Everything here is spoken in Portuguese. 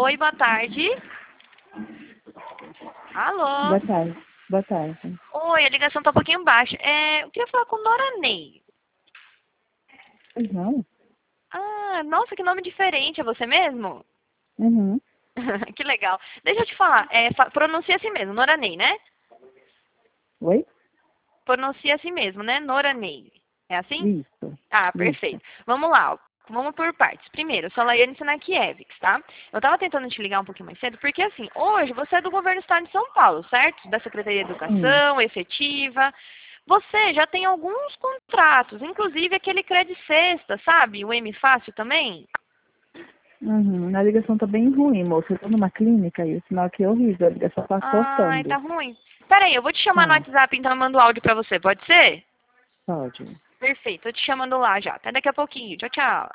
Oi, boa tarde. Alô? Boa tarde. Boa tarde. Oi, a ligação tá um pouquinho baixa. Eu queria falar com Nora Ney. Uhum. Ah, nossa, que nome diferente. É você mesmo? Uhum. Que legal. Deixa eu te falar. Pronuncia assim mesmo, Nora Ney, né? Oi? Pronuncia assim mesmo, né? Nora Ney. É assim? Isso. Ah, Isso. perfeito. Vamos lá. Vamos por partes. Primeiro, eu sou a Laiane Sinakiewicz, tá? Eu tava tentando te ligar um pouquinho mais cedo, porque assim, hoje você é do governo do estado de São Paulo, certo? Da Secretaria de Sim. Educação, efetiva. Você já tem alguns contratos, inclusive aquele Cred Sexta, sabe? O M Fácil também. Uhum. A ligação tá bem ruim, moça. Eu tô numa clínica e o sinal aqui é horrível. A ligação tá Ai, tá cortando. ruim. Pera aí, eu vou te chamar no Tá. WhatsApp, então eu mando áudio pra você, pode ser? Pode. Perfeito, tô te chamando lá já. Até daqui a pouquinho. Tchau, tchau.